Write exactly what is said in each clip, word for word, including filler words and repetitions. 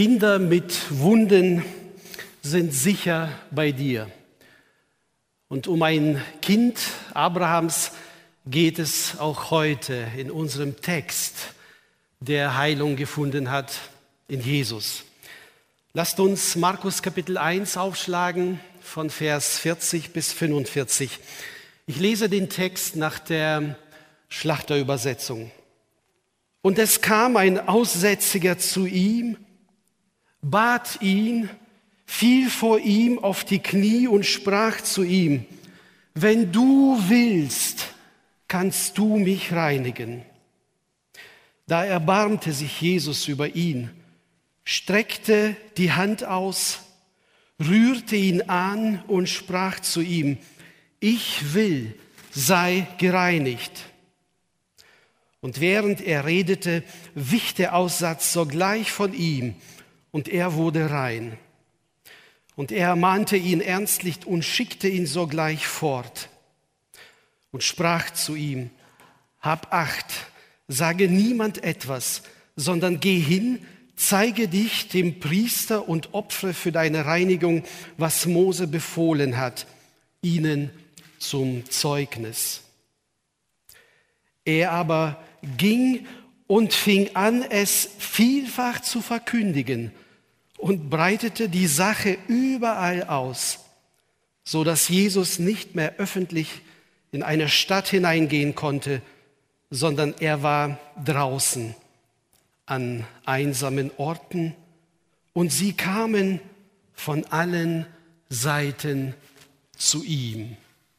Kinder mit Wunden sind sicher bei dir. Und um ein Kind Abrahams geht es auch heute in unserem Text, der Heilung gefunden hat in Jesus. Lasst uns Markus Kapitel eins aufschlagen, von Vers vierzig bis fünfundvierzig. Ich lese den Text nach der Schlachterübersetzung. Und es kam ein Aussätziger zu ihm, bat ihn, fiel vor ihm auf die Knie und sprach zu ihm: Wenn du willst, kannst du mich reinigen. Da erbarmte sich Jesus über ihn, streckte die Hand aus, rührte ihn an und sprach zu ihm: Ich will, sei gereinigt. Und während er redete, wich der Aussatz sogleich von ihm, und er wurde rein. Und er ermahnte ihn ernstlich und schickte ihn sogleich fort und sprach zu ihm: Hab Acht, sage niemand etwas, sondern geh hin, zeige dich dem Priester und opfere für deine Reinigung, was Mose befohlen hat, ihnen zum Zeugnis. Er aber ging und fing an, es vielfach zu verkündigen und breitete die Sache überall aus, so dass Jesus nicht mehr öffentlich in eine Stadt hineingehen konnte, sondern er war draußen an einsamen Orten, und sie kamen von allen Seiten zu ihm.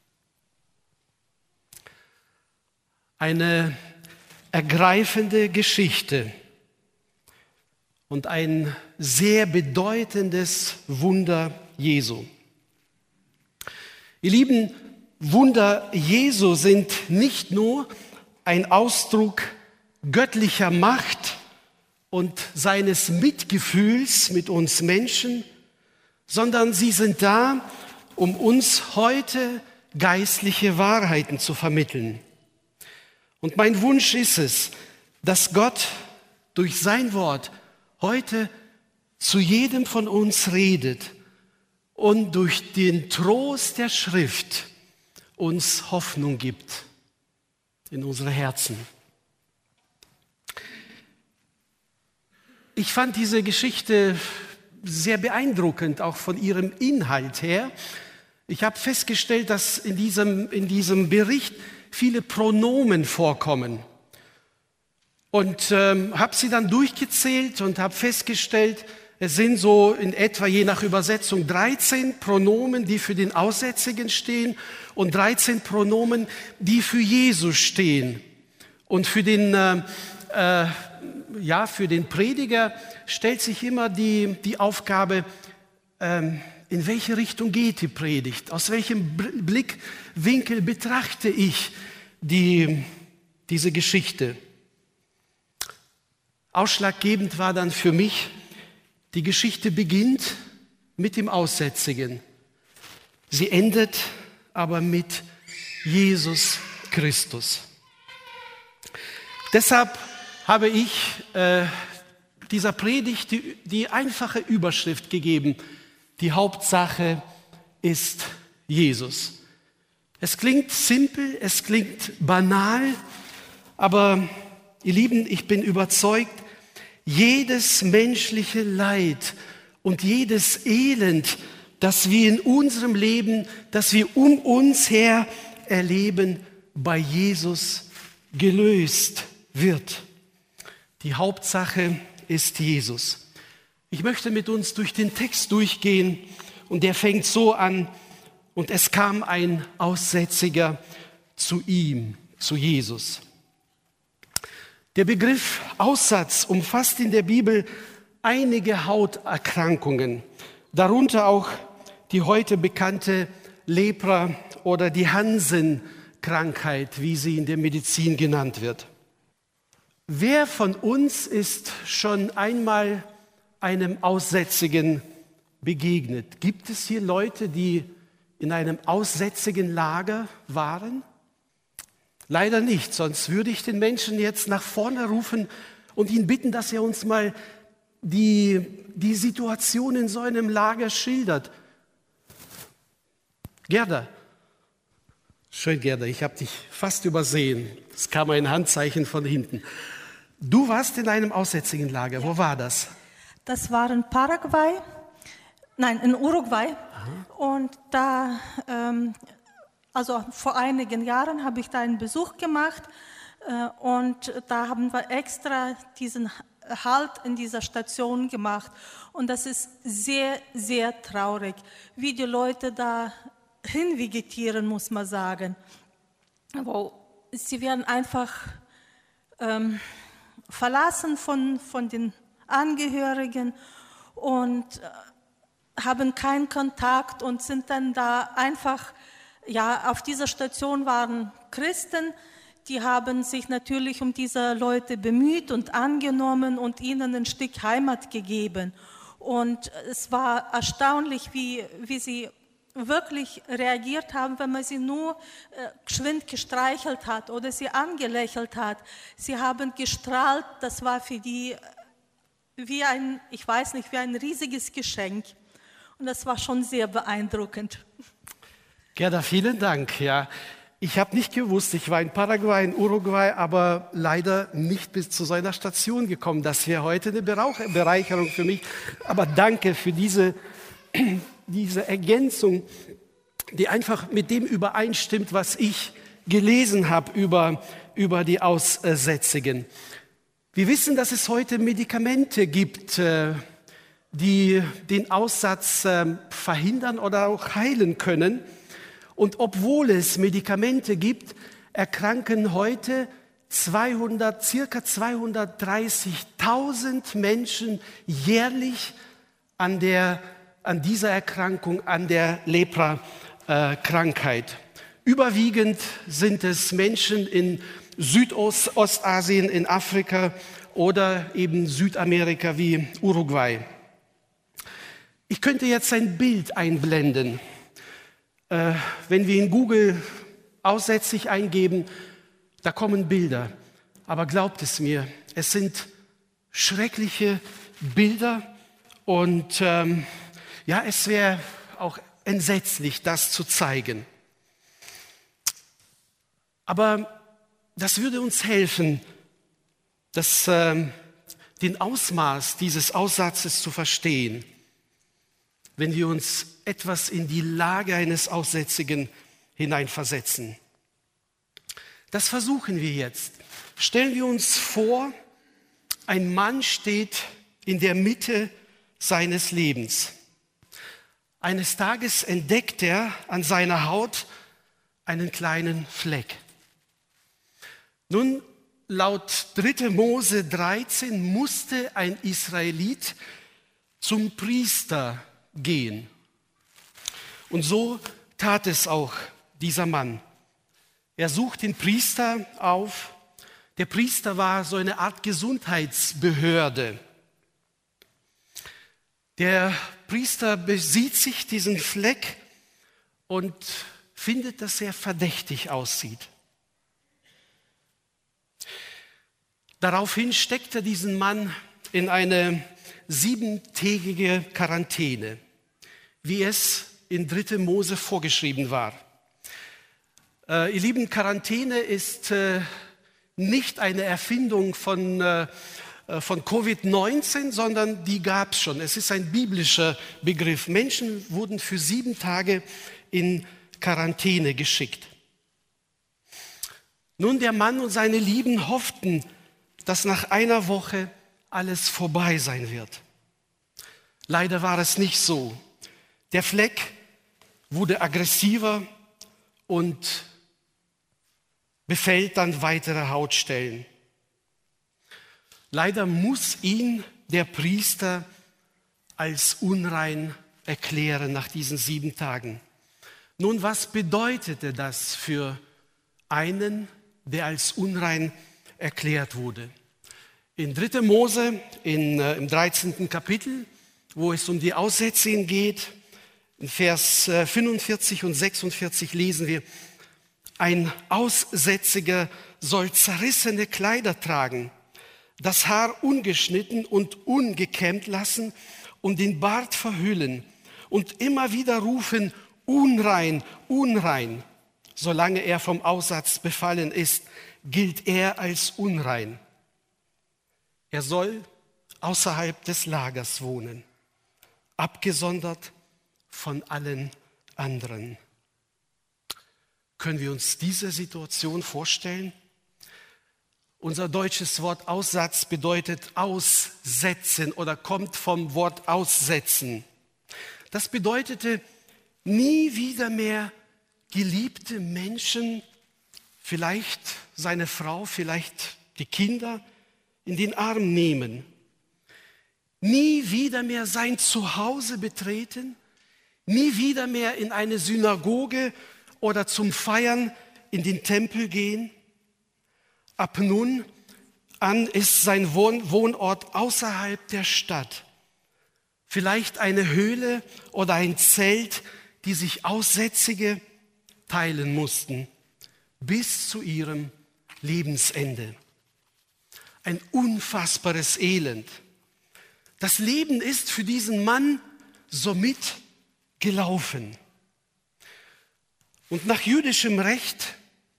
Eine ergreifende Geschichte und ein sehr bedeutendes Wunder Jesu. Ihr Lieben, Wunder Jesu sind nicht nur ein Ausdruck göttlicher Macht und seines Mitgefühls mit uns Menschen, sondern sie sind da, um uns heute geistliche Wahrheiten zu vermitteln. Und mein Wunsch ist es, dass Gott durch sein Wort heute zu jedem von uns redet und durch den Trost der Schrift uns Hoffnung gibt in unsere Herzen. Ich fand diese Geschichte sehr beeindruckend, auch von ihrem Inhalt her. Ich habe festgestellt, dass in diesem, in diesem Bericht viele Pronomen vorkommen. Und ähm, habe sie dann durchgezählt und habe festgestellt, es sind so in etwa, je nach Übersetzung, dreizehn Pronomen, die für den Aussätzigen stehen, und dreizehn Pronomen, die für Jesus stehen. Und für den, äh, äh, ja, für den Prediger stellt sich immer die, die Aufgabe, ähm, in welche Richtung geht die Predigt? Aus welchem Blickwinkel betrachte ich die, diese Geschichte? Ausschlaggebend war dann für mich, die Geschichte beginnt mit dem Aussätzigen. Sie endet aber mit Jesus Christus. Deshalb habe ich äh, dieser Predigt die, die einfache Überschrift gegeben: Die Hauptsache ist Jesus. Es klingt simpel, es klingt banal, aber ihr Lieben, ich bin überzeugt, jedes menschliche Leid und jedes Elend, das wir in unserem Leben, das wir um uns her erleben, bei Jesus gelöst wird. Die Hauptsache ist Jesus. Ich möchte mit uns durch den Text durchgehen, und der fängt so an: Und es kam ein Aussätziger zu ihm, zu Jesus. Der Begriff Aussatz umfasst in der Bibel einige Hauterkrankungen, darunter auch die heute bekannte Lepra oder die Hansen-Krankheit, wie sie in der Medizin genannt wird. Wer von uns ist schon einmal einem Aussätzigen begegnet? Gibt es hier Leute, die in einem aussätzigen Lager waren? Leider nicht, sonst würde ich den Menschen jetzt nach vorne rufen und ihn bitten, dass er uns mal die die Situation in so einem Lager schildert. Gerda, schön Gerda, ich habe dich fast übersehen. Es kam ein Handzeichen von hinten. Du warst in einem aussätzigen Lager. Ja. Wo war das? Das war in Paraguay, nein, in Uruguay. Aha. Und da, ähm, also vor einigen Jahren habe ich da einen Besuch gemacht äh, und da haben wir extra diesen Halt in dieser Station gemacht. Und das ist sehr, sehr traurig, wie die Leute da hinvegetieren, muss man sagen. Aber sie werden einfach ähm, verlassen von, von den Angehörigen und äh, haben keinen Kontakt und sind dann da einfach, ja, auf dieser Station waren Christen, die haben sich natürlich um diese Leute bemüht und angenommen und ihnen ein Stück Heimat gegeben. Und es war erstaunlich, wie, wie sie wirklich reagiert haben, wenn man sie nur äh, geschwind gestreichelt hat oder sie angelächelt hat. Sie haben gestrahlt, das war für die wie ein, ich weiß nicht, wie ein riesiges Geschenk. Und das war schon sehr beeindruckend. Gerda, vielen Dank. Ja. Ich habe nicht gewusst, ich war in Paraguay, in Uruguay, aber leider nicht bis zu so einer Station gekommen. Das wäre heute eine Bereicherung für mich. Aber danke für diese, diese Ergänzung, die einfach mit dem übereinstimmt, was ich gelesen habe über, über die Aussätzigen. Wir wissen, dass es heute Medikamente gibt, die den Aussatz verhindern oder auch heilen können. Und obwohl es Medikamente gibt, erkranken heute zweihundert, circa zweihundertdreißigtausend Menschen jährlich an, der, an dieser Erkrankung, an der Lepra-Krankheit. Überwiegend sind es Menschen in Südostasien, in Afrika oder eben Südamerika wie Uruguay. Ich könnte jetzt ein Bild einblenden. Äh, wenn wir in Google aussätzig eingeben, da kommen Bilder. Aber glaubt es mir, es sind schreckliche Bilder und ähm, ja, es wäre auch entsetzlich, das zu zeigen. Aber das würde uns helfen, das, äh, den Ausmaß dieses Aussatzes zu verstehen, wenn wir uns etwas in die Lage eines Aussätzigen hineinversetzen. Das versuchen wir jetzt. Stellen wir uns vor, ein Mann steht in der Mitte seines Lebens. Eines Tages entdeckt er an seiner Haut einen kleinen Fleck. Nun, laut dritter Mose dreizehn musste ein Israelit zum Priester gehen. Und so tat es auch dieser Mann. Er sucht den Priester auf. Der Priester war so eine Art Gesundheitsbehörde. Der Priester besieht sich diesen Fleck und findet, dass er verdächtig aussieht. Daraufhin steckt er diesen Mann in eine siebentägige Quarantäne, wie es in dritter Mose vorgeschrieben war. Äh, ihr Lieben, Quarantäne ist äh, nicht eine Erfindung von, äh, von Covid neunzehn, sondern die gab es schon. Es ist ein biblischer Begriff. Menschen wurden für sieben Tage in Quarantäne geschickt. Nun, der Mann und seine Lieben hofften, dass nach einer Woche alles vorbei sein wird. Leider war es nicht so. Der Fleck wurde aggressiver und befällt dann weitere Hautstellen. Leider muss ihn der Priester als unrein erklären nach diesen sieben Tagen. Nun, was bedeutete das für einen, der als unrein erklärt wurde? In dritter Mose, in, äh, im dreizehnten Kapitel, wo es um die Aussätzigen geht, in Vers äh, fünfundvierzig und sechsundvierzig lesen wir: Ein Aussätziger soll zerrissene Kleider tragen, das Haar ungeschnitten und ungekämmt lassen und den Bart verhüllen und immer wieder rufen, unrein, unrein. Solange er vom Aussatz befallen ist, gilt er als unrein. Er soll außerhalb des Lagers wohnen, abgesondert von allen anderen. Können wir uns diese Situation vorstellen? Unser deutsches Wort Aussatz bedeutet aussetzen oder kommt vom Wort aussetzen. Das bedeutete nie wieder mehr geliebte Menschen, vielleicht seine Frau, vielleicht die Kinder, in den Arm nehmen. Nie wieder mehr sein Zuhause betreten, nie wieder mehr in eine Synagoge oder zum Feiern in den Tempel gehen. Ab nun an ist sein Wohnort außerhalb der Stadt. Vielleicht eine Höhle oder ein Zelt, die sich Aussätzige teilen mussten, bis zu ihrem Lebensende. Ein unfassbares Elend. Das Leben ist für diesen Mann somit gelaufen. Und nach jüdischem Recht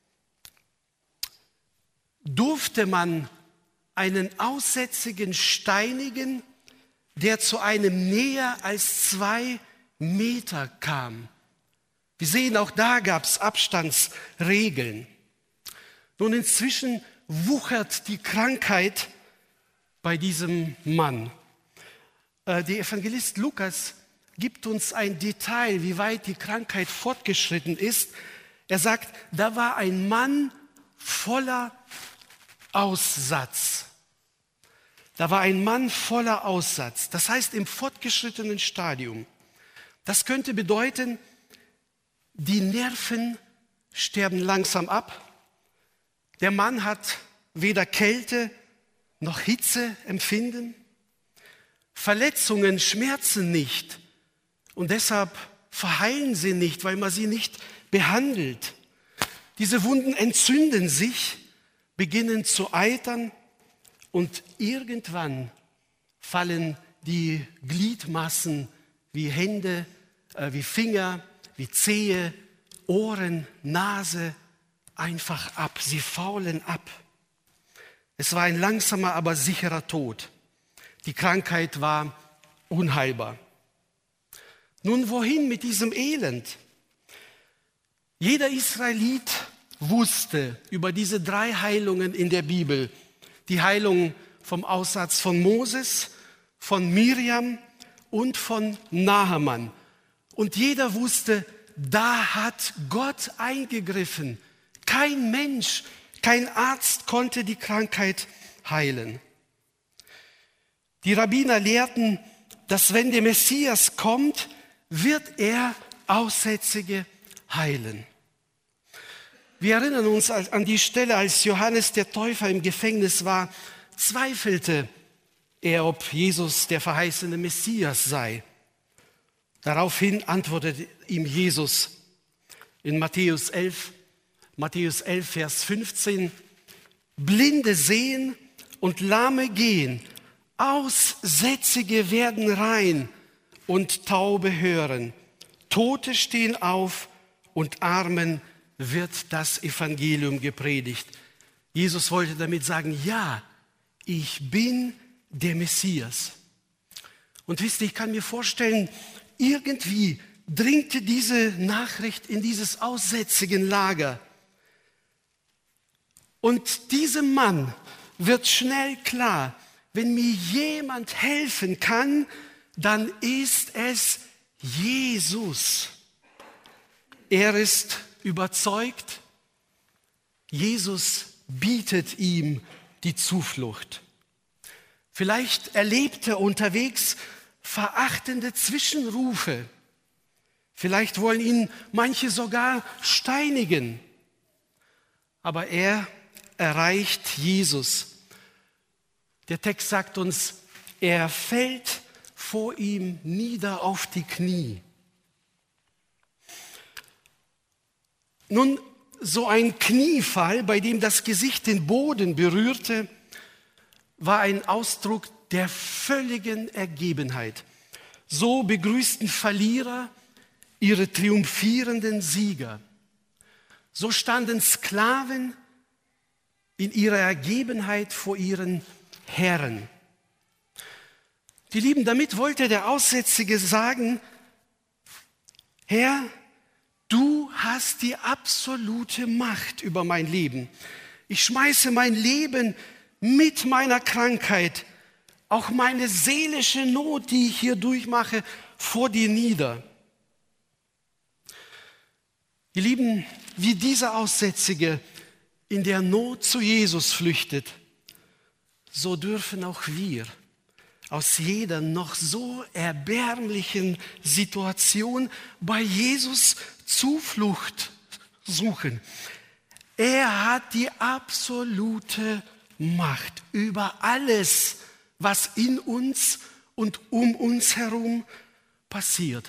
durfte man einen Aussätzigen steinigen, der zu einem näher als zwei Meter kam. Wir sehen, auch da gab es Abstandsregeln. Nun, inzwischen wuchert die Krankheit bei diesem Mann. Der Evangelist Lukas gibt uns ein Detail, wie weit die Krankheit fortgeschritten ist. Er sagt, da war ein Mann voller Aussatz. Da war ein Mann voller Aussatz. Das heißt im fortgeschrittenen Stadium. Das könnte bedeuten, die Nerven sterben langsam ab. Der Mann hat weder Kälte noch Hitze empfinden. Verletzungen schmerzen nicht und deshalb verheilen sie nicht, weil man sie nicht behandelt. Diese Wunden entzünden sich, beginnen zu eitern und irgendwann fallen die Gliedmassen wie Hände, äh, wie Finger, wie Zehe, Ohren, Nase einfach ab. Sie faulen ab. Es war ein langsamer, aber sicherer Tod. Die Krankheit war unheilbar. Nun, wohin mit diesem Elend? Jeder Israelit wusste über diese drei Heilungen in der Bibel. Die Heilung vom Aussatz von Moses, von Miriam und von Naaman. Und jeder wusste, da hat Gott eingegriffen. Kein Mensch, kein Arzt konnte die Krankheit heilen. Die Rabbiner lehrten, dass wenn der Messias kommt, wird er Aussätzige heilen. Wir erinnern uns an die Stelle, als Johannes der Täufer im Gefängnis war, zweifelte er, ob Jesus der verheißene Messias sei. Daraufhin antwortete ihm Jesus in Matthäus elf, Matthäus elf, Vers fünfzehn, Blinde sehen und Lahme gehen, Aussätzige werden rein und Taube hören, Tote stehen auf und Armen wird das Evangelium gepredigt. Jesus wollte damit sagen, ja, ich bin der Messias. Und wisst ihr, ich kann mir vorstellen, irgendwie dringte diese Nachricht in dieses aussätzigen Lager. Und diesem Mann wird schnell klar, wenn mir jemand helfen kann, dann ist es Jesus. Er ist überzeugt, Jesus bietet ihm die Zuflucht. Vielleicht erlebt er unterwegs verachtende Zwischenrufe. Vielleicht wollen ihn manche sogar steinigen. Aber er erreicht Jesus. Der Text sagt uns, er fällt vor ihm nieder auf die Knie. Nun, so ein Kniefall, bei dem das Gesicht den Boden berührte, war ein Ausdruck der völligen Ergebenheit. So begrüßten Verlierer ihre triumphierenden Sieger. So standen Sklaven in ihrer Ergebenheit vor ihren Herren. Die Lieben, damit wollte der Aussätzige sagen, Herr, du hast die absolute Macht über mein Leben. Ich schmeiße mein Leben mit meiner Krankheit, auch meine seelische Not, die ich hier durchmache, vor dir nieder. Ihr Lieben, wie dieser Aussätzige in der Not zu Jesus flüchtet, so dürfen auch wir aus jeder noch so erbärmlichen Situation bei Jesus Zuflucht suchen. Er hat die absolute Macht über alles, was in uns und um uns herum passiert.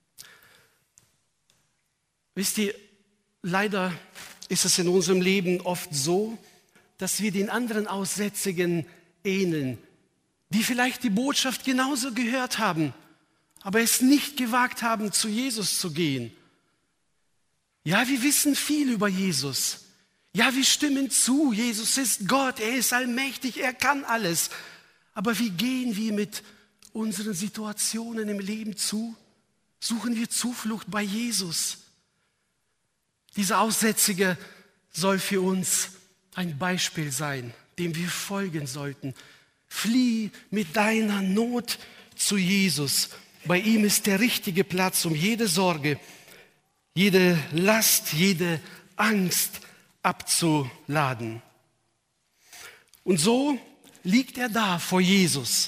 Wisst ihr, leider ist es in unserem Leben oft so, dass wir den anderen Aussätzigen ähneln, die vielleicht die Botschaft genauso gehört haben, aber es nicht gewagt haben, zu Jesus zu gehen. Ja, wir wissen viel über Jesus. Ja, wir stimmen zu, Jesus ist Gott, er ist allmächtig, er kann alles. Aber wie gehen wir mit unseren Situationen im Leben zu? Suchen wir Zuflucht bei Jesus? Dieser Aussätzige soll für uns ein Beispiel sein, dem wir folgen sollten. Flieh mit deiner Not zu Jesus. Bei ihm ist der richtige Platz, um jede Sorge, jede Last, jede Angst abzuladen. Und so liegt er da vor Jesus,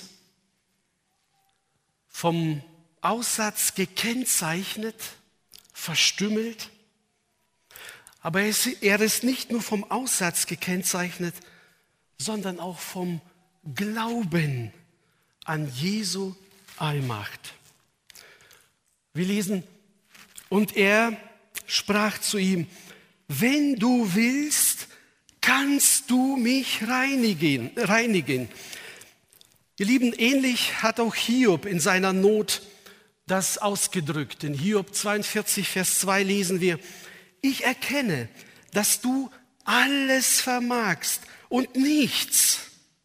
vom Aussatz gekennzeichnet, verstümmelt. Aber er ist nicht nur vom Aussatz gekennzeichnet, sondern auch vom Glauben an Jesu Allmacht. Wir lesen, und er sprach zu ihm, wenn du willst, kannst du mich reinigen. reinigen. Ihr Lieben, ähnlich hat auch Hiob in seiner Not das ausgedrückt. In Hiob zweiundvierzig, Vers zwei lesen wir, ich erkenne, dass du alles vermagst und nichts,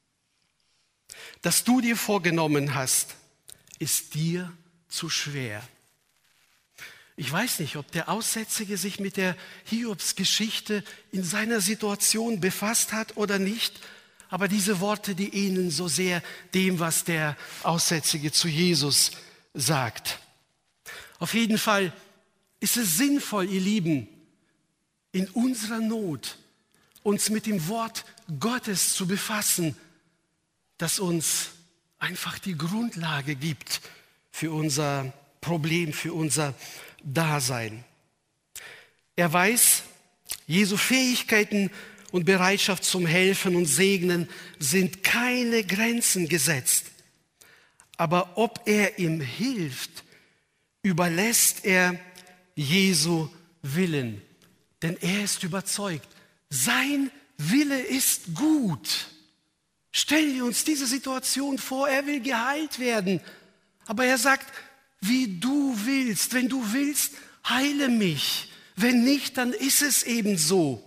das du dir vorgenommen hast, ist dir zu schwer. Ich weiß nicht, ob der Aussätzige sich mit der Hiobs-Geschichte in seiner Situation befasst hat oder nicht, aber diese Worte, die ähneln so sehr dem, was der Aussätzige zu Jesus sagt. Auf jeden Fall ist es sinnvoll, ihr Lieben, in unserer Not uns mit dem Wort Gottes zu befassen, das uns einfach die Grundlage gibt für unser Problem, für unser Dasein. Er weiß, Jesu Fähigkeiten und Bereitschaft zum Helfen und Segnen sind keine Grenzen gesetzt. Aber ob er ihm hilft, überlässt er Jesu Willen. Denn er ist überzeugt, sein Wille ist gut. Stellen wir uns diese Situation vor, er will geheilt werden. Aber er sagt, wie du willst, wenn du willst, heile mich. Wenn nicht, dann ist es eben so.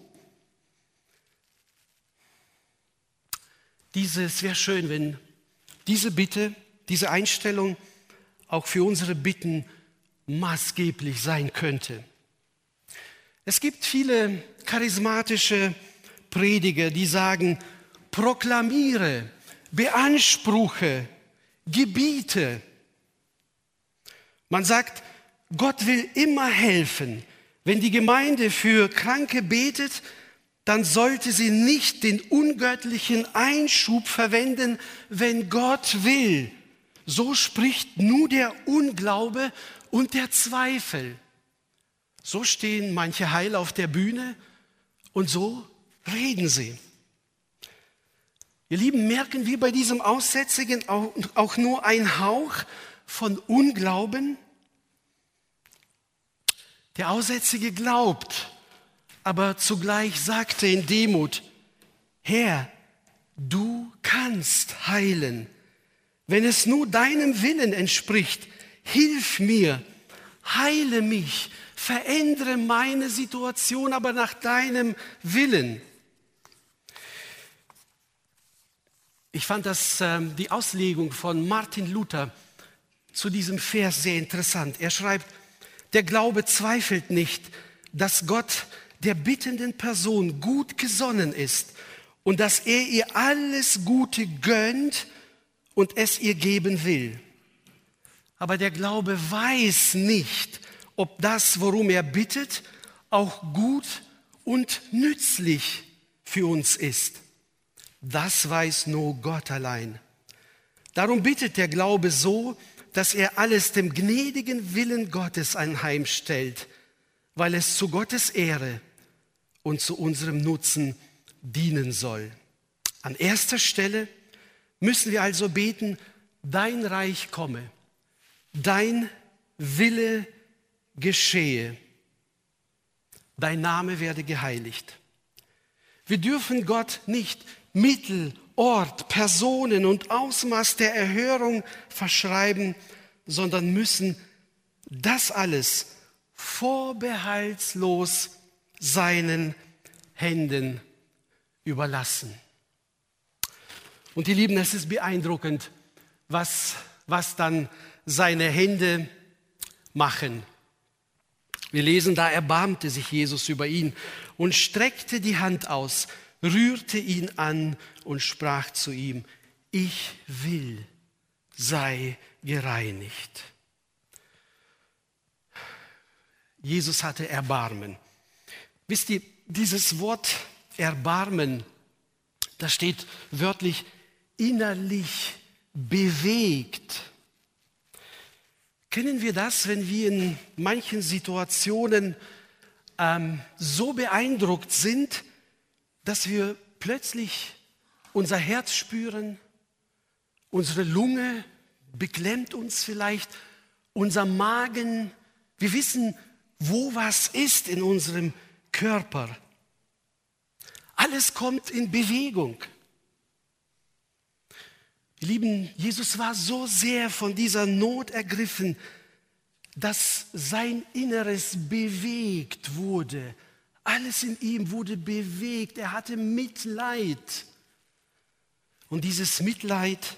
Diese, es wäre schön, wenn diese Bitte, diese Einstellung auch für unsere Bitten maßgeblich sein könnte. Es gibt viele charismatische Prediger, die sagen, proklamiere, beanspruche, gebiete. Man sagt, Gott will immer helfen. Wenn die Gemeinde für Kranke betet, dann sollte sie nicht den ungöttlichen Einschub verwenden, wenn Gott will. So spricht nur der Unglaube und der Zweifel. So stehen manche Heiler auf der Bühne und so reden sie. Ihr Lieben, merken wir bei diesem Aussätzigen auch, auch nur ein Hauch von Unglauben? Der Aussätzige glaubt, aber zugleich sagte in Demut, Herr, du kannst heilen. Wenn es nur deinem Willen entspricht, hilf mir, heile mich, verändere meine Situation, aber nach deinem Willen. Ich fand das, äh, die Auslegung von Martin Luther zu diesem Vers sehr interessant. Er schreibt, der Glaube zweifelt nicht, dass Gott der bittenden Person gut gesonnen ist und dass er ihr alles Gute gönnt und es ihr geben will. Aber der Glaube weiß nicht, ob das, worum er bittet, auch gut und nützlich für uns ist. Das weiß nur Gott allein. Darum bittet der Glaube so, dass er alles dem gnädigen Willen Gottes anheimstellt, weil es zu Gottes Ehre und zu unserem Nutzen dienen soll. An erster Stelle müssen wir also beten, dein Reich komme, dein Wille geschehe, dein Name werde geheiligt. Wir dürfen Gott nicht Mittel, Ort, Personen und Ausmaß der Erhörung verschreiben, sondern müssen das alles vorbehaltslos seinen Händen überlassen. Und die Lieben, es ist beeindruckend, was, was dann seine Hände machen. Wir lesen, da erbarmte sich Jesus über ihn und streckte die Hand aus, rührte ihn an und sprach zu ihm, ich will, sei gereinigt. Jesus hatte Erbarmen. Wisst ihr, dieses Wort Erbarmen, das steht wörtlich innerlich bewegt. Kennen wir das, wenn wir in manchen Situationen ähm, so beeindruckt sind, dass wir plötzlich unser Herz spüren, unsere Lunge beklemmt uns vielleicht, unser Magen, wir wissen, wo was ist in unserem Körper. Alles kommt in Bewegung. Ihr Lieben, Jesus war so sehr von dieser Not ergriffen, dass sein Inneres bewegt wurde. Alles in ihm wurde bewegt. Er hatte Mitleid. Und dieses Mitleid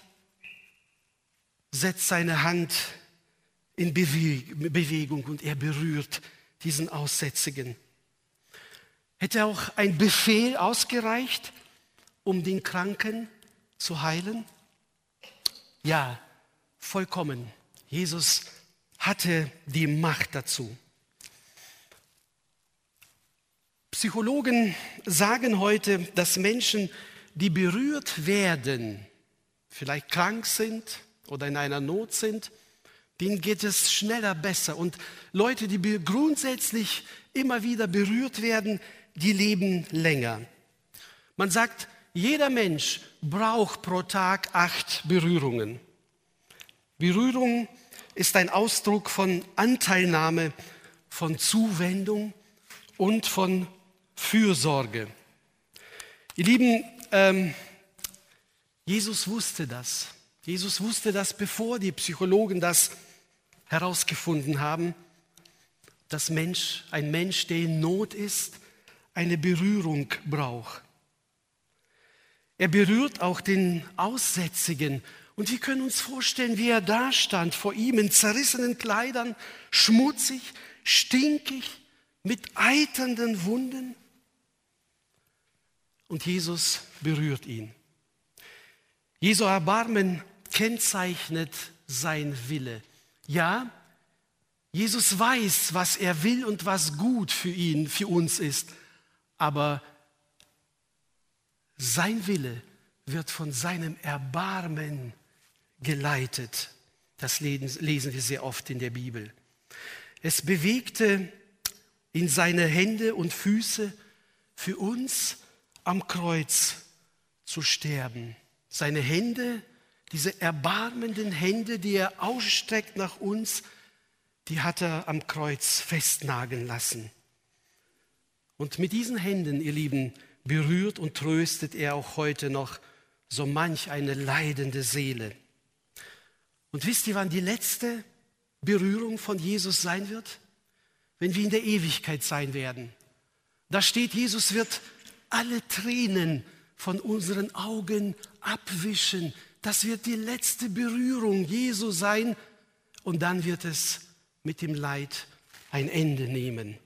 setzt seine Hand in Bewegung und er berührt diesen Aussätzigen. Hätte auch ein Befehl ausgereicht, um den Kranken zu heilen? Ja, vollkommen. Jesus hatte die Macht dazu. Psychologen sagen heute, dass Menschen, die berührt werden, vielleicht krank sind oder in einer Not sind, denen geht es schneller besser. Und Leute, die grundsätzlich immer wieder berührt werden, die leben länger. Man sagt, jeder Mensch braucht pro Tag acht Berührungen. Berührung ist ein Ausdruck von Anteilnahme, von Zuwendung und von Fürsorge. Ihr Lieben, ähm, Jesus wusste das. Jesus wusste das, bevor die Psychologen das herausgefunden haben, dass Mensch, ein Mensch, der in Not ist, eine Berührung braucht. Er berührt auch den Aussätzigen. Und wir können uns vorstellen, wie er da stand, vor ihm in zerrissenen Kleidern, schmutzig, stinkig, mit eiternden Wunden. Und Jesus berührt ihn. Jesu Erbarmen kennzeichnet sein Wille. Ja, Jesus weiß, was er will und was gut für ihn, für uns ist. Aber sein Wille wird von seinem Erbarmen geleitet. Das lesen wir sehr oft in der Bibel. Es bewegte in seine Hände und Füße, für uns am Kreuz zu sterben. Seine Hände, diese erbarmenden Hände, die er ausstreckt nach uns, die hat er am Kreuz festnageln lassen. Und mit diesen Händen, ihr Lieben, berührt und tröstet er auch heute noch so manch eine leidende Seele. Und wisst ihr, wann die letzte Berührung von Jesus sein wird? Wenn wir in der Ewigkeit sein werden. Da steht, Jesus wird alle Tränen von unseren Augen abwischen. Das wird die letzte Berührung Jesu sein. Und dann wird es mit dem Leid ein Ende nehmen.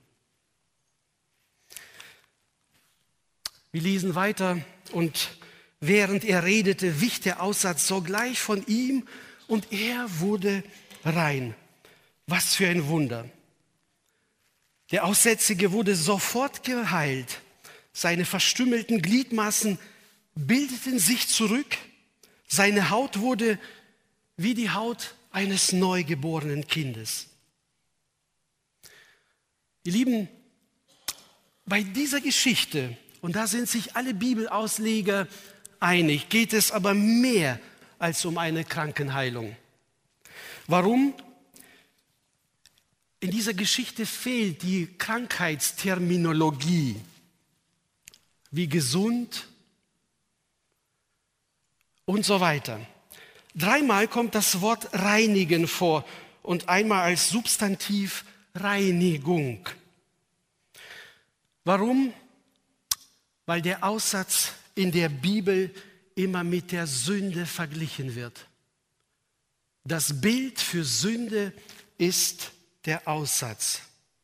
Wir lesen weiter. Und während er redete, wich der Aussatz sogleich von ihm und er wurde rein. Was für ein Wunder. Der Aussätzige wurde sofort geheilt. Seine verstümmelten Gliedmaßen bildeten sich zurück. Seine Haut wurde wie die Haut eines neugeborenen Kindes. Ihr Lieben, bei dieser Geschichte, und da sind sich alle Bibelausleger einig, geht es aber mehr als um eine Krankenheilung. Warum? In dieser Geschichte fehlt die Krankheitsterminologie, wie gesund und so weiter. Dreimal kommt das Wort reinigen vor und einmal als Substantiv Reinigung. Warum? Weil der Aussatz in der Bibel immer mit der Sünde verglichen wird. Das Bild für Sünde ist der Aussatz.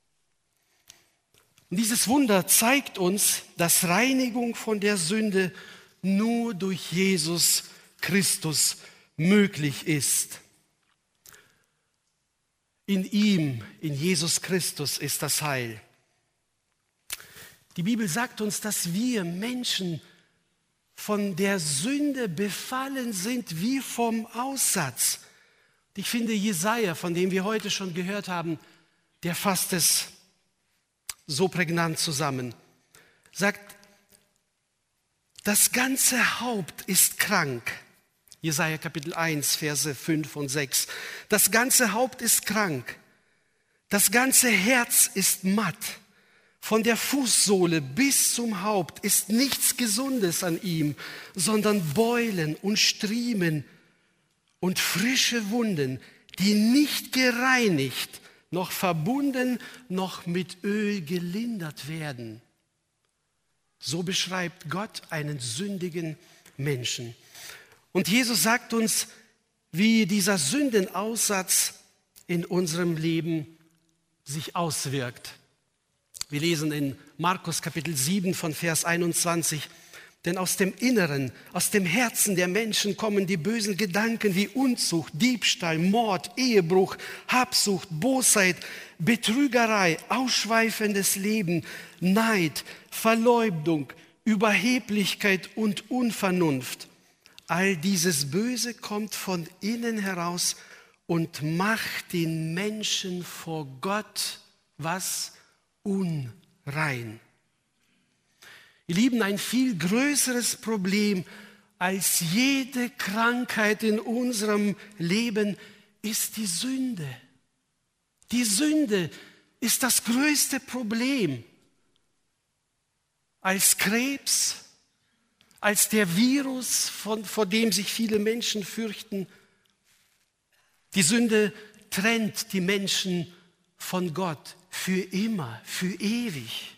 Und dieses Wunder zeigt uns, dass Reinigung von der Sünde nur durch Jesus Christus möglich ist. In ihm, in Jesus Christus ist das Heil. Die Bibel sagt uns, dass wir Menschen von der Sünde befallen sind wie vom Aussatz. Ich finde, Jesaja, von dem wir heute schon gehört haben, der fasst es so prägnant zusammen. Sagt, das ganze Haupt ist krank. Jesaja Kapitel eins, Verse fünf und sechs. Das ganze Haupt ist krank. Das ganze Herz ist matt. Von der Fußsohle bis zum Haupt ist nichts Gesundes an ihm, sondern Beulen und Striemen und frische Wunden, die nicht gereinigt, noch verbunden, noch mit Öl gelindert werden. So beschreibt Gott einen sündigen Menschen. Und Jesus sagt uns, wie dieser Sündenaussatz in unserem Leben sich auswirkt. Wir lesen in Markus Kapitel sieben von Vers einundzwanzig, denn aus dem Inneren, aus dem Herzen der Menschen kommen die bösen Gedanken wie Unzucht, Diebstahl, Mord, Ehebruch, Habsucht, Bosheit, Betrügerei, ausschweifendes Leben, Neid, Verleumdung, Überheblichkeit und Unvernunft. All dieses Böse kommt von innen heraus und macht den Menschen vor Gott was? Unrein. Ihr Lieben, ein viel größeres Problem als jede Krankheit in unserem Leben ist die Sünde. Die Sünde ist das größte Problem. Als Krebs, als der Virus, von, vor dem sich viele Menschen fürchten. Die Sünde trennt die Menschen von Gott für immer, für ewig.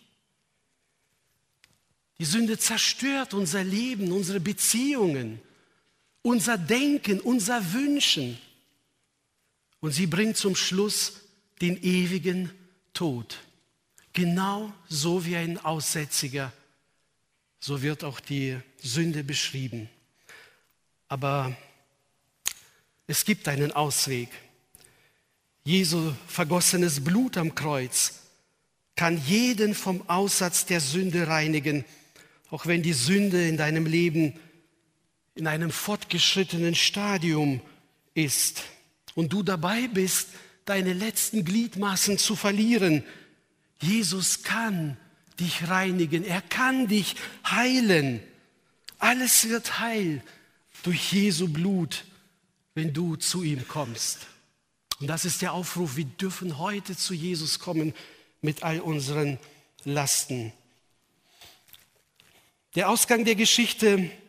Die Sünde zerstört unser Leben, unsere Beziehungen, unser Denken, unser Wünschen. Und sie bringt zum Schluss den ewigen Tod. Genau so wie ein Aussätziger, so wird auch die Sünde beschrieben. Aber es gibt einen Ausweg. Jesu vergossenes Blut am Kreuz kann jeden vom Aussatz der Sünde reinigen, auch wenn die Sünde in deinem Leben in einem fortgeschrittenen Stadium ist und du dabei bist, deine letzten Gliedmaßen zu verlieren. Jesus kann dich reinigen, er kann dich heilen. Alles wird heil durch Jesu Blut, wenn du zu ihm kommst. Und das ist der Aufruf, wir dürfen heute zu Jesus kommen mit all unseren Lasten. Der Ausgang der Geschichte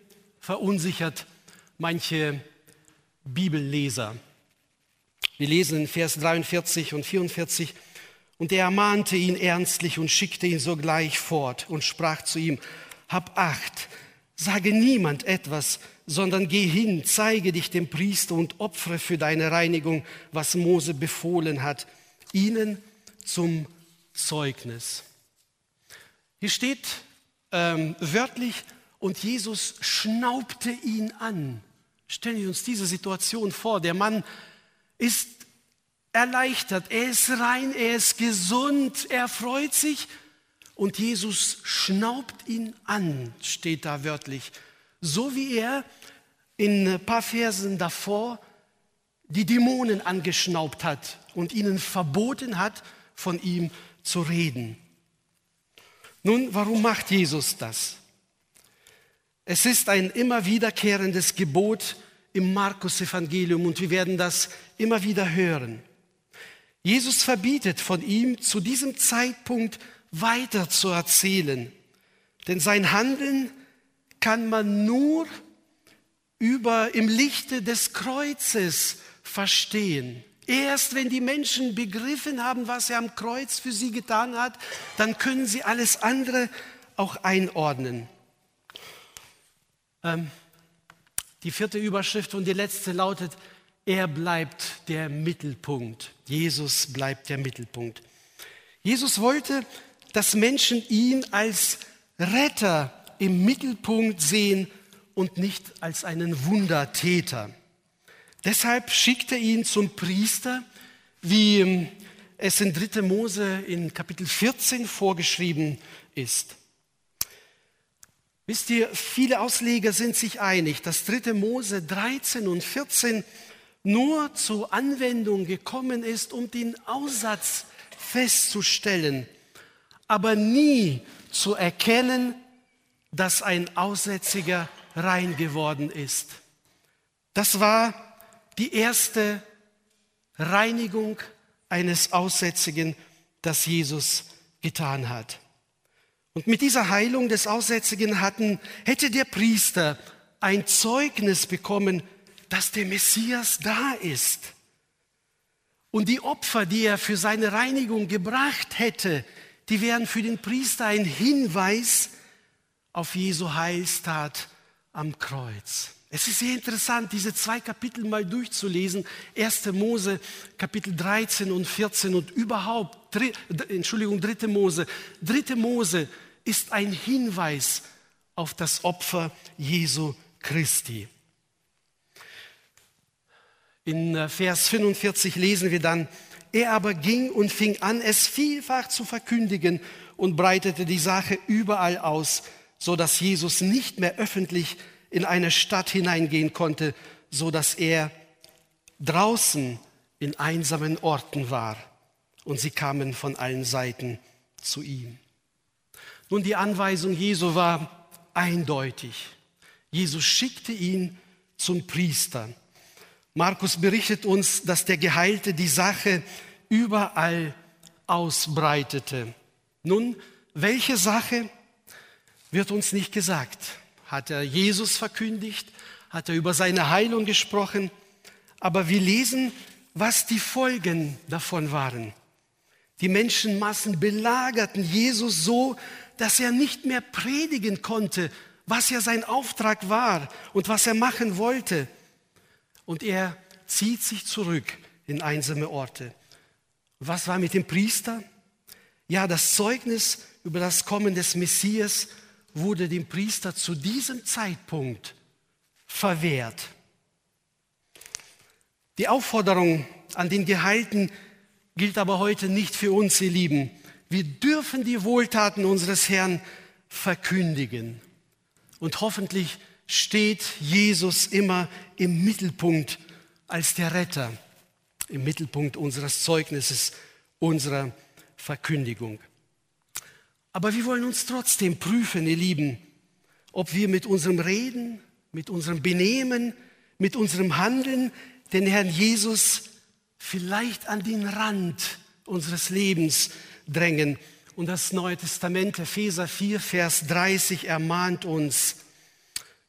verunsichert manche Bibelleser. Wir lesen in Vers dreiundvierzig und vierundvierzig: Und er ermahnte ihn ernstlich und schickte ihn sogleich fort und sprach zu ihm: Hab Acht, sage niemand etwas, sondern geh hin, zeige dich dem Priester und opfere für deine Reinigung, was Mose befohlen hat, ihnen zum Zeugnis. Hier steht ähm, wörtlich, und Jesus schnaubte ihn an. Stellen wir uns diese Situation vor. Der Mann ist erleichtert, er ist rein, er ist gesund, er freut sich und Jesus schnaubt ihn an, steht da wörtlich. So wie er in ein paar Versen davor die Dämonen angeschnaubt hat und ihnen verboten hat, von ihm zu reden. Nun, warum macht Jesus das? Es ist ein immer wiederkehrendes Gebot im Markus-Evangelium und wir werden das immer wieder hören. Jesus verbietet von ihm zu diesem Zeitpunkt weiter zu erzählen, denn sein Handeln kann man nur über im Lichte des Kreuzes verstehen. Erst wenn die Menschen begriffen haben, was er am Kreuz für sie getan hat, dann können sie alles andere auch einordnen. Ähm, die vierte Überschrift und die letzte lautet: Er bleibt der Mittelpunkt. Jesus bleibt der Mittelpunkt. Jesus wollte, dass Menschen ihn als Retter im Mittelpunkt sehen und nicht als einen Wundertäter. Deshalb schickte er ihn zum Priester, wie es in dritter Mose in Kapitel vierzehn vorgeschrieben ist. Wisst ihr, viele Ausleger sind sich einig, dass dritter Mose dreizehn und vierzehn nur zur Anwendung gekommen ist, um den Aussatz festzustellen, aber nie zu erkennen, dass ein Aussätziger rein geworden ist. Das war die erste Reinigung eines Aussätzigen, das Jesus getan hat. Und mit dieser Heilung des Aussätzigen hatten, hätte der Priester ein Zeugnis bekommen, dass der Messias da ist. Und die Opfer, die er für seine Reinigung gebracht hätte, die wären für den Priester ein Hinweis auf Jesu Heilstat am Kreuz. Es ist sehr interessant, diese zwei Kapitel mal durchzulesen. erster Mose, Kapitel dreizehn und vierzehn und überhaupt, dr- Entschuldigung, dritter Mose. dritter Mose ist ein Hinweis auf das Opfer Jesu Christi. In Vers fünfundvierzig lesen wir dann: Er aber ging und fing an, es vielfach zu verkündigen und breitete die Sache überall aus, so dass Jesus nicht mehr öffentlich in eine Stadt hineingehen konnte, so dass er draußen in einsamen Orten war. Und sie kamen von allen Seiten zu ihm. Nun, die Anweisung Jesu war eindeutig. Jesus schickte ihn zum Priester. Markus berichtet uns, dass der Geheilte die Sache überall ausbreitete. Nun, welche Sache wird uns nicht gesagt. Hat er Jesus verkündigt? Hat er über seine Heilung gesprochen? Aber wir lesen, was die Folgen davon waren. Die Menschenmassen belagerten Jesus so, dass er nicht mehr predigen konnte, was ja sein Auftrag war und was er machen wollte. Und er zieht sich zurück in einsame Orte. Was war mit dem Priester? Ja, das Zeugnis über das Kommen des Messias wurde dem Priester zu diesem Zeitpunkt verwehrt. Die Aufforderung an den Geheilten gilt aber heute nicht für uns, ihr Lieben. Wir dürfen die Wohltaten unseres Herrn verkündigen. Und hoffentlich steht Jesus immer im Mittelpunkt als der Retter, im Mittelpunkt unseres Zeugnisses, unserer Verkündigung. Aber wir wollen uns trotzdem prüfen, ihr Lieben, ob wir mit unserem Reden, mit unserem Benehmen, mit unserem Handeln den Herrn Jesus vielleicht an den Rand unseres Lebens drängen. Und das Neue Testament, Epheser vier, Vers dreißig, ermahnt uns: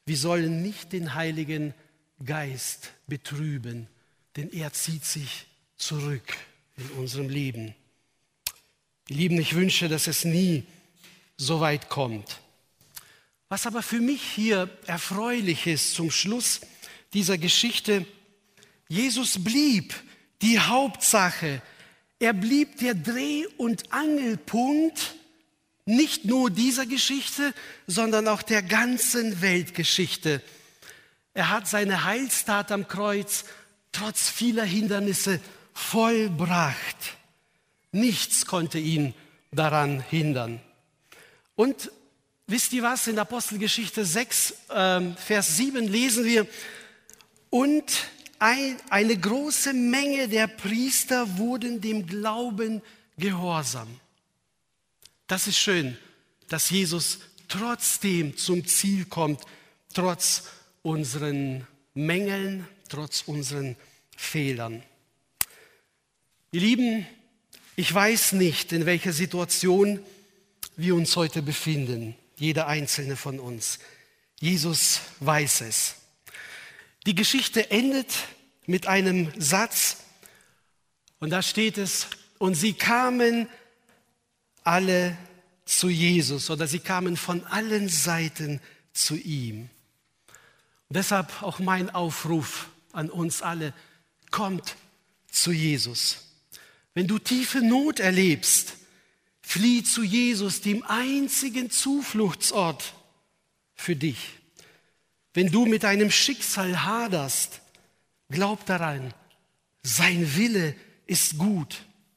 wir sollen nicht den Heiligen Geist betrüben, denn er zieht sich zurück in unserem Leben. Ihr Lieben, ich wünsche, dass es nie so weit kommt. Was aber für mich hier erfreulich ist zum Schluss dieser Geschichte, Jesus blieb die Hauptsache. Er blieb der Dreh- und Angelpunkt nicht nur dieser Geschichte, sondern auch der ganzen Weltgeschichte. Er hat seine Heilstat am Kreuz trotz vieler Hindernisse vollbracht. Nichts konnte ihn daran hindern. Und wisst ihr was? In Apostelgeschichte sechs, äh, Vers sieben lesen wir, und ein, eine große Menge der Priester wurden dem Glauben gehorsam. Das ist schön, dass Jesus trotzdem zum Ziel kommt, trotz unseren Mängeln, trotz unseren Fehlern. Ihr Lieben, ich weiß nicht, in welcher Situation wir uns heute befinden, jeder einzelne von uns. Jesus weiß es. Die Geschichte endet mit einem Satz und da steht es, und sie kamen alle zu Jesus oder sie kamen von allen Seiten zu ihm. Und deshalb auch mein Aufruf an uns alle, kommt zu Jesus. Wenn du tiefe Not erlebst, flieh zu Jesus, dem einzigen Zufluchtsort für dich. Wenn du mit deinem Schicksal haderst, glaub daran, sein Wille ist gut.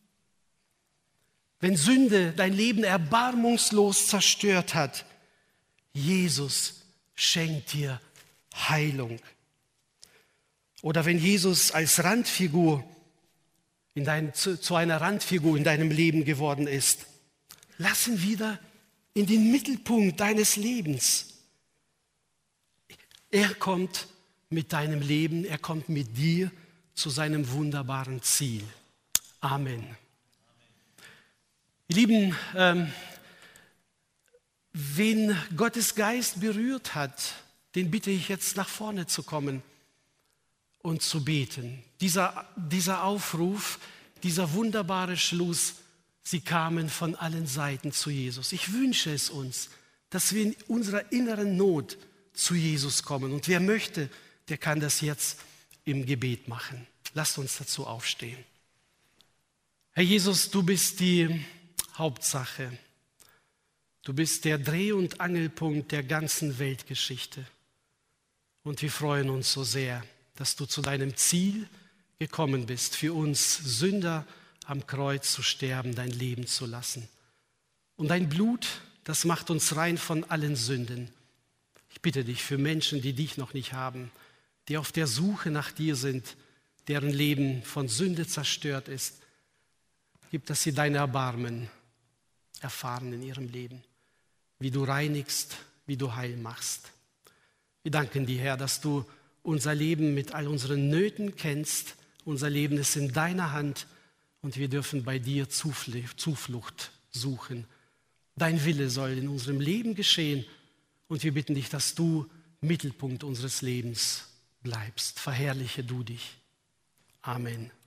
Wenn Sünde dein Leben erbarmungslos zerstört hat, Jesus schenkt dir Heilung. Oder wenn Jesus als Randfigur in dein, zu, zu einer Randfigur in deinem Leben geworden ist, lass ihn wieder in den Mittelpunkt deines Lebens. Er kommt mit deinem Leben, er kommt mit dir zu seinem wunderbaren Ziel. Amen. Ihr Lieben, ähm, wen Gottes Geist berührt hat, den bitte ich jetzt nach vorne zu kommen und zu beten. Dieser, dieser Aufruf, dieser wunderbare Schluss, sie kamen von allen Seiten zu Jesus. Ich wünsche es uns, dass wir in unserer inneren Not zu Jesus kommen. Und wer möchte, der kann das jetzt im Gebet machen. Lasst uns dazu aufstehen. Herr Jesus, du bist die Hauptsache. Du bist der Dreh- und Angelpunkt der ganzen Weltgeschichte. Und wir freuen uns so sehr, dass du zu deinem Ziel gekommen bist, für uns Sünder am Kreuz zu sterben, dein Leben zu lassen. Und dein Blut, das macht uns rein von allen Sünden. Ich bitte dich für Menschen, die dich noch nicht haben, die auf der Suche nach dir sind, deren Leben von Sünde zerstört ist, gib, dass sie dein Erbarmen erfahren in ihrem Leben, wie du reinigst, wie du heil machst. Wir danken dir, Herr, dass du unser Leben mit all unseren Nöten kennst. Unser Leben ist in deiner Hand und wir dürfen bei dir Zuflucht suchen. Dein Wille soll in unserem Leben geschehen und wir bitten dich, dass du Mittelpunkt unseres Lebens bleibst. Verherrliche du dich. Amen.